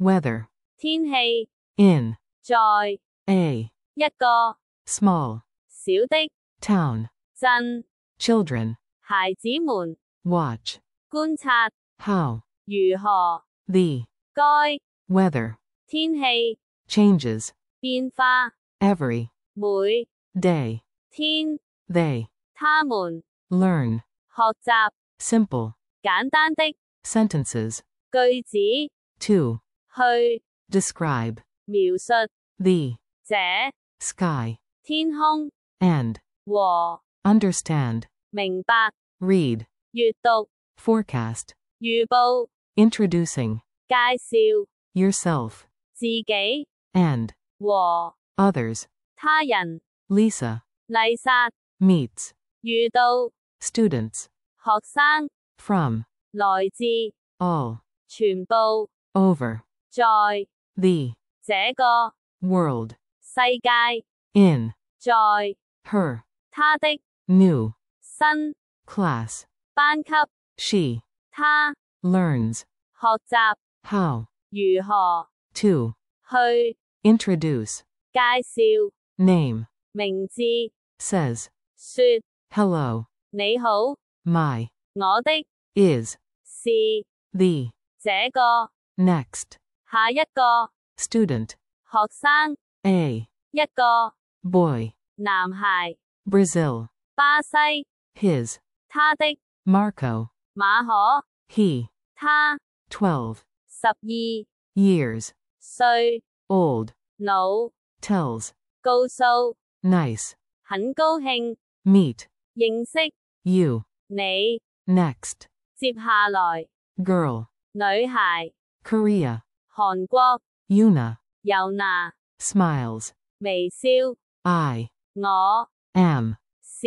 weather, 天氣， in, 在 a, 一個 small, 小的 town, 鎮， children, 孩子們 watch, 觀察 how, 如何 the, 該 weather, 天氣 changes, 變化 every, 每 day, 天 they, 他們 learn, 學習 simple, 簡單的 sentences, 句子 to, 去 describe, 描述 the, 這 sky, 天空 and, 和 understand, 明白 read, 閱讀 forecast, 預報 introducing, 介紹 yourself, 自己 and, 和 others, 他人 Lisa, 麗莎 meets, 遇到 students, 學生 from, 來自 all, 全部 over, 在 the, 這個 world, 世界 in, 在 her, 他的 new, 新 class, 班級 she, 他 learns, 學習 how, 如何 to, 去 introduce, 介紹 name, 名字 says, 說 hello, 你好 my, 我的 is, 是 the, 這個 next, 下一個 student, 學生 a, 一個 boy, 男孩 Brazil, 巴西 his, 他的 Marco, 馬可 he, 他 12, 12 years, 歲 old, 老 tells, 告訴 nice, 很高興 meet, 認識 you, 你 next, 接下來 girl, 女孩 Korea, 韓國 Yuna, 猶拿 smiles, 微笑 I, 我 am, 是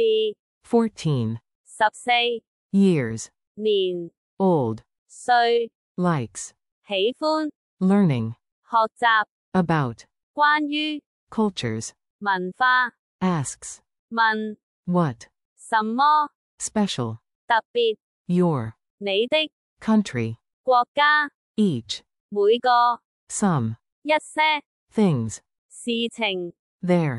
14, 14 years, 年 old, 歲 likes, 喜歡 learning, 學習 about, 關於 cultures, 文化 asks, 問 what, 什麼 special, 特別 your, 你的 country, 國家 each, 每個 some, 一些 things, 事情他們的 their,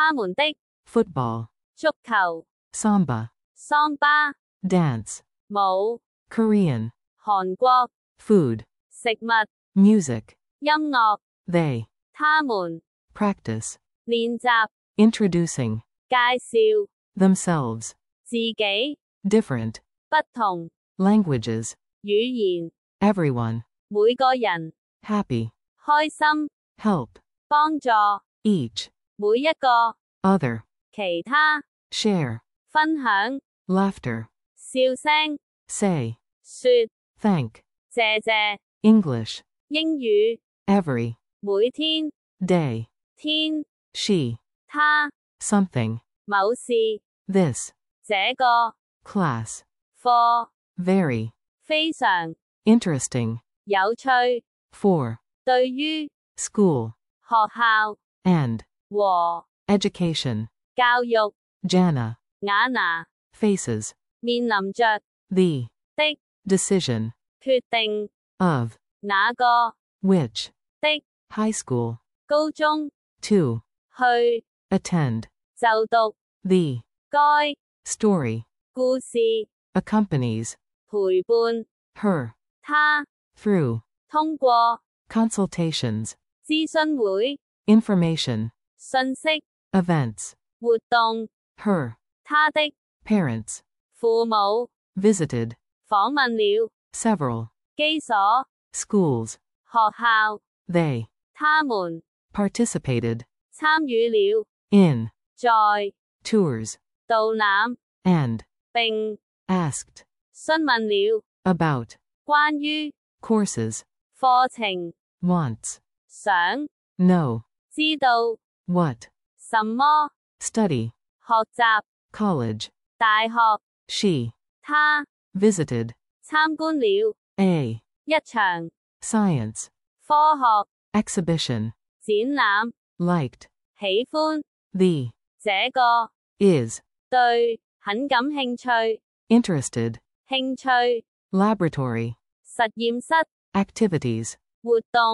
football, 足球 samba, 桑巴 dance, 舞 Korean, 韓國 food, 食物 music, 音樂 they, 他們 practice, 練習 introducing, 介紹 themselves, 自己 different, 不同 languages, 語言 everyone, 每個人 happy, 開心 help, 幫助 each, 每一個 other, 其他 share, 分享 laughter, 笑聲 say, 說 thank, 謝謝 English, 英語 every, 每天 day, 天 she, 他 something, 某事 this, 這個 class, 課 very, 非常 interesting, 有趣 for, 對於 school, 學校 and, 和 education, 教育 Jana, 雅拿 faces, 面臨着 the, 的 decision, 決定 of, 那個 which, 的 high school, 高中 to, 去 attend, 就讀 the, 該 story, 故事 accompanies, 陪伴 her, 他 through, 通過 consultations, 諮詢會 information, 信息 events, 活動 her, 他的 parents, 父母 visited, 訪問了 several, 基礎 schools, 學校 they, 他們 participated, 參與了 in, 在 tours, 導覽 and, 並 asked, 詢問了 about, 關於 courses, 課程 wants, 想 know, 知道 what, 什麼 study, 學習 college, 大學 she, 他 visited, 參觀了 a, 一場 science, 科學 exhibition, 展覽 liked, 喜歡 the, 這個 is, 對很感興趣 interested, 興趣 laboratory, 實驗室 activities, 活動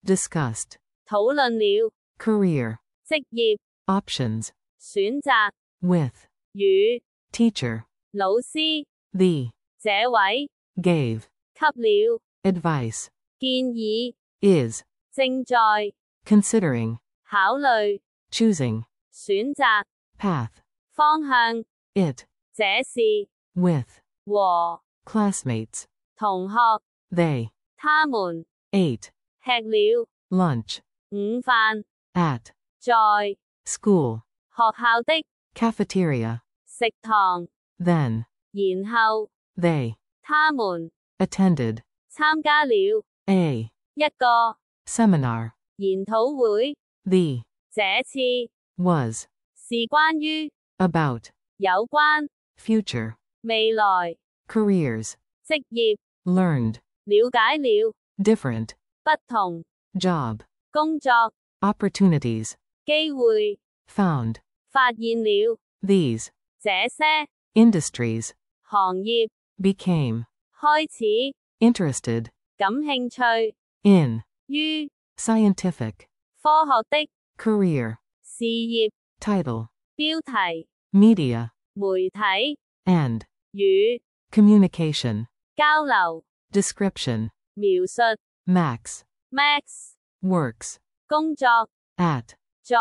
discussed, 討論了， career, 職業， options, 選擇， with, 與， teacher, 老師， the, 這位， gave, 給了， advice, 建議， is, 正在， considering, 考慮， choosing, 選擇， path, 方向， it, 這是， with, 和， classmates, 同學， they, 他們， ate, 吃了， lunch, 午飯， at, 在， school, 學校的， cafeteria, 食堂， then, 然後， they, 他們， attended, 參加了， a, 一個， seminar, 研討會， the, 這次， was, 是關於， about, 有關， future, 未來， careers, 職業， learned, 了解了， different, 不同， job, 工作， opportunities, 機會， found, 發現了， these, 這些， industries, 行業， became, 開始， interested, 感興趣， in, 於， scientific, 科學的， career, 事業， title, 標題， media, 媒體， and, 與， communication, 交流， description, 描述， max, max， works, 工作， at, 在，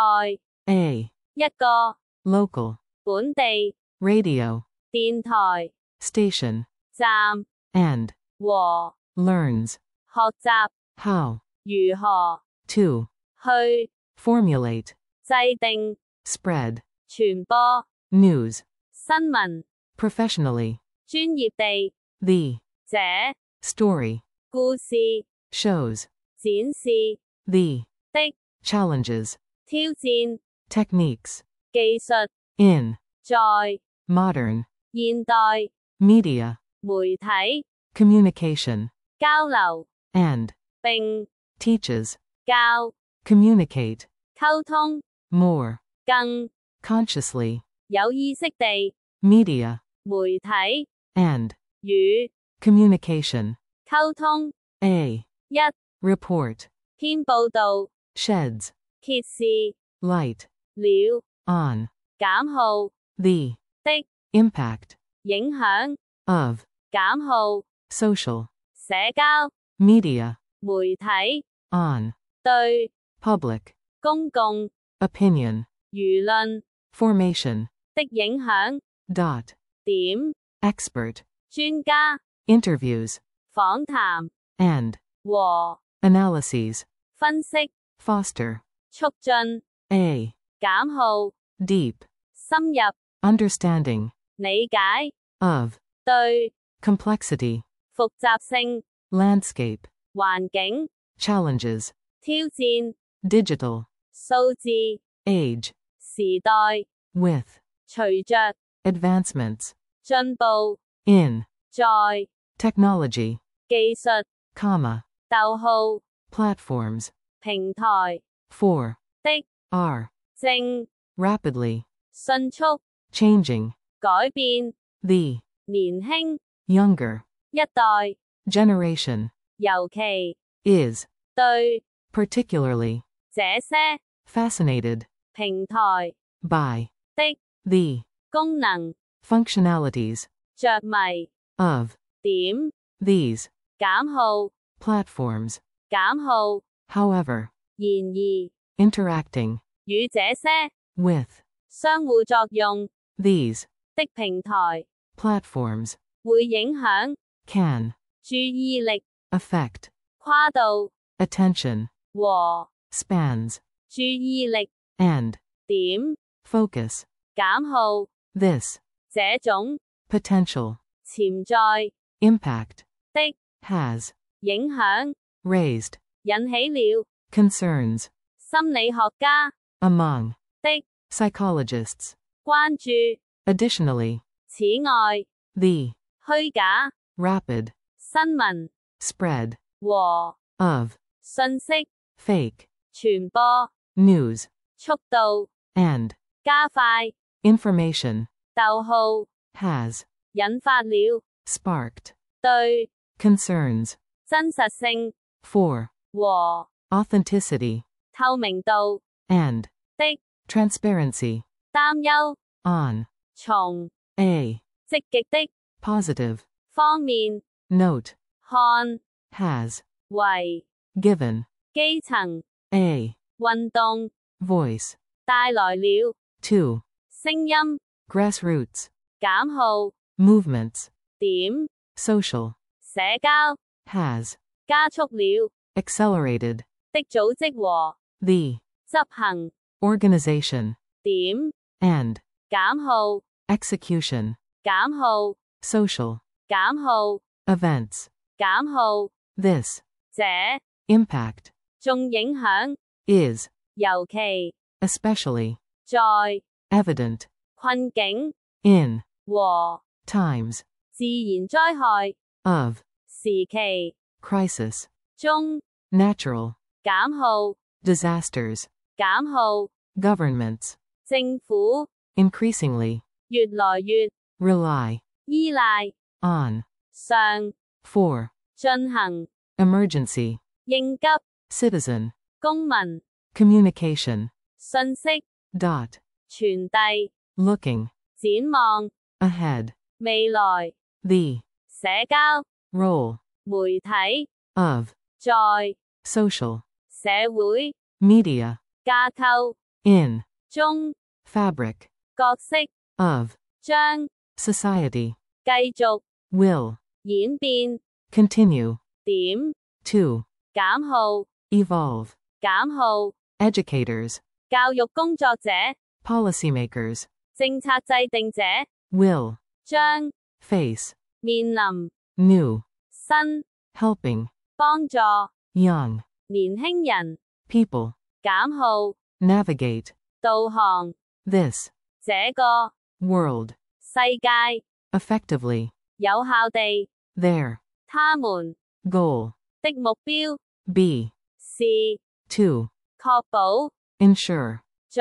a, 一個， local, 本地， radio, 電台， station, 站， and, 和， learns, 學習， how, 如何， to, 去， formulate, 制定， spread, 傳播， news, 新聞， professionally, 專業地， the, 這， story, 故事， shows, 展示， the, 的， challenges, 挑戰， techniques, 技術， in, 在， modern, 現代， media, 媒體， communication, 交流， and, 並， teaches, 教， communicate, 溝通， more, 更， consciously, 有意識地， media, 媒體， and, 與， communication, 溝通， a, 一， report, 篇報導， sheds, 揭示， light, 了， on, 減號， the, 的， impact, 影響， of, 減號， social, 社交， media, 媒體， on, 對， public, 公共， opinion, 輿論， formation, 的影響， dot, 點， expert, 專家， interviews, 訪談， and, 和， analyses, 分析， foster, 促進， a, 減號， deep, 深入， understanding, 理解， of, 對， complexity, 複雜性， landscape, 環境， challenges, 挑戰， digital, 數字， age, 時代， with, 隨着， advancements, 進步， in, 在， technology, 技術， comma, 逗號， platforms, 平台， for, 的， are, 正， rapidly, 迅速， changing, 改變， the, 年輕， younger, 一代， generation, 尤其， is, 對， particularly, 這些， fascinated, 平台， by, 的， the, 功能， functionalities, 着迷， of, 點， these, 減號， platforms, 減號， however, 然而， interacting, 與這些， with, 相互作用， these, 的平台， platforms, 會影響， can, 注意力， affect, 跨度， attention, 和， spans, 注意力， and, 點， focus, 減號， this, 這種， potential, 潛在， impact, 的， has, 影響， raised, 引起了， concerns, 心理學家， among, 的， psychologists, 關注， additionally, 此外， the, 虛假， rapid, 新聞， spread, 和， of, 信息， fake, 傳播， news, 速度， and, 加快， information, 逗號， has, 引發了， sparked, 對， concerns, 真實性， for, 和， authenticity, 透明度 and 的 transparency, 擔憂 on 從 a 積極的 positive 方面 note, 看 has 為 given 基層 a 運動 voice 帶來了 to 聲音 grassroots 減號 movements, 點 social, 社交 has 加速了 accelerated 的組織和 the 執行 organization 點 and 減號 execution, 減號 social 減號 events, 減號 this 這 impact 仲影響 is 尤其 especially 在 evident 困境 in 和 times 自然災害 of 時期 crisis, 中 natural 減號 disasters, 減號 governments 政府 increasingly 越來越 rely 依賴 on 上 for 進行 emergency, 應急 citizen 公民 communication, 信息 dot 傳遞 looking 展望 ahead, 未來 the 社交 role 媒體 of 在 social 社會 media 架構 in 中 fabric 角色 of 將 society 繼續 will 演變 continue 點 to 減號 evolve, 減號 educators 教育工作者 policymakers 政策制定者 will 將 face 面臨 new 新 helping 幫助 young 年輕人 people 減號 navigate 導航 this 這個 world 世界 effectively 有效地 their 他們 goal 的目標 be 是 to 確保 ensure 在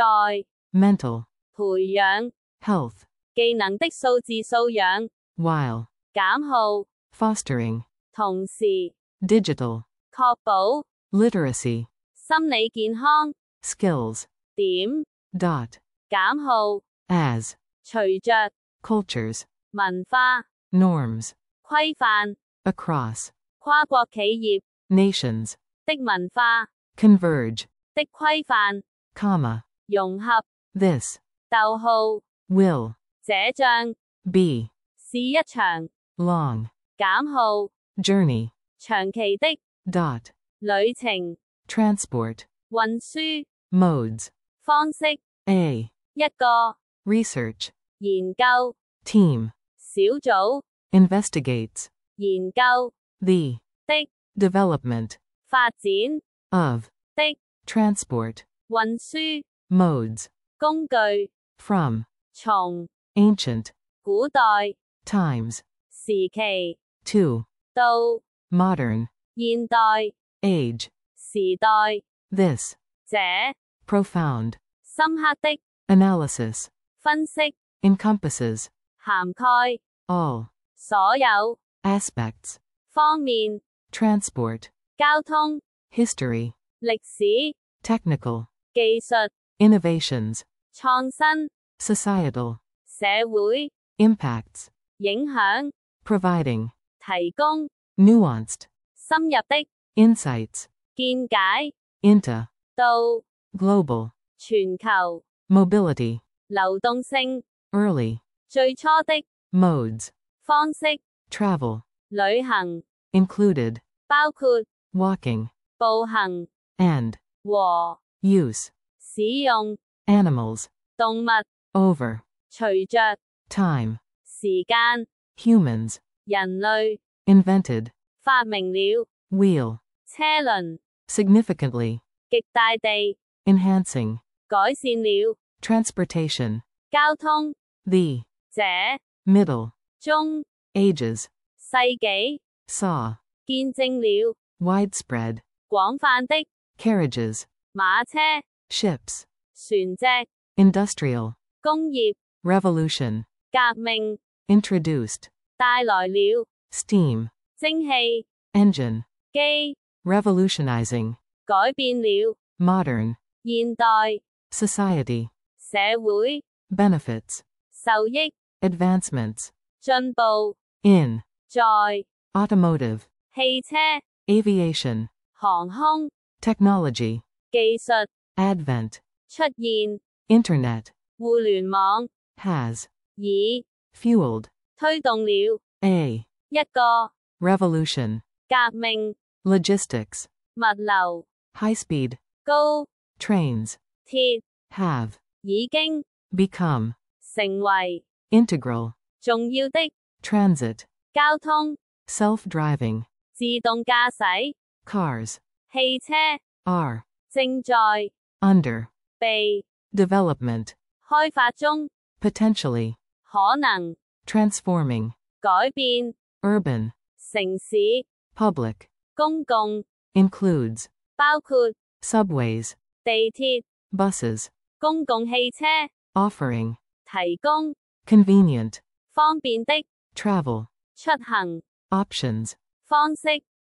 mental 培養 health 技能的數字素養 while 減號 fostering 同時 digital 確保 literacy 心理健康 skills 點 dot 減號 as 隨着 cultures 文化 norms 規範 across 跨國企業 nations 的文化 converge 的規範 comma 融合 this 逗號 will 這將 be 是一場 long 減號 journey 長期的 dot 旅程 transport 運輸 modes 方式 a 一個 research 研究 team 小組 investigates 研究 the 的 development 發展 of 的 transport 運輸 modes 工具 from 從 ancient 古代 times 時期 to 到 modern 現代 age. 時代 This 這 profound 深刻的 analysis 分析 encompasses 涵蓋 all 所有 aspects 方面 transport, 交通 history, 歷史 technical, 技術 innovations, 創新 societal, 社會 impacts, 影響 providing 提供 nuanced 深入的 insights 見解 into 到 global 全球 mobility, 流動性 early 最初的 modes, 方式 travel, 旅行 included 包括 walking, 步行 and 和 use, 使用 animals, 動物 over, 隨着 time, 時間 humans, 人類 invented, 發明了 wheel, 車輪 significantly, 極大地 enhancing, 改善了 transportation, 交通 the 這 middle 中 ages, 世紀 saw, 見證了 widespread, 廣泛的 carriages, 馬車 ships, 船隻 industrial, 工業 revolution, 革命 introduced, 帶來了 steam, 蒸汽 engine, 機 revolutionizing, 改變了 modern, 現代 society, 社會 benefits, 受益 advancements, 進步 in, 在 automotive, 汽車 aviation, 航空 technology, 技術 advent, 出現 internet, 互聯網 has, 以 fueled, 推動了 a, 一個革 revolution, 命 logistics, 物流 high speed, 高 trains, 鐵 have, 已經 become, 成為 integral, 重要的 transit, 交通 self-driving, 自動駕駛 cars, 汽車 are, 正在 under, 被 development, 開發中 potentially, 可能 transforming, 改變 urban, 城市 public, 公共 includes, 包括 subways, 地鐵 buses, 公共汽車 offering, 提供 convenient, 方便的 travel, 出行 options, 方式